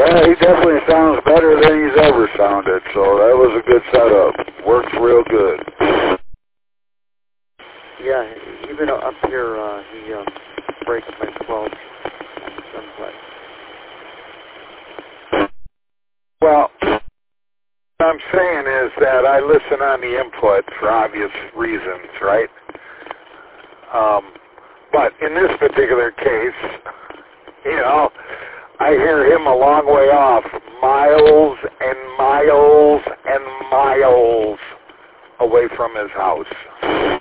Yeah, he definitely sounds better than he's ever sounded, so that was a good setup. Works real good. Yeah, even up here, he breaks my 12 simplex. Well, what I'm saying is that I listen on the input for obvious reasons, right? But in this particular case, you know, I hear him a long way off, miles and miles and miles away from his house.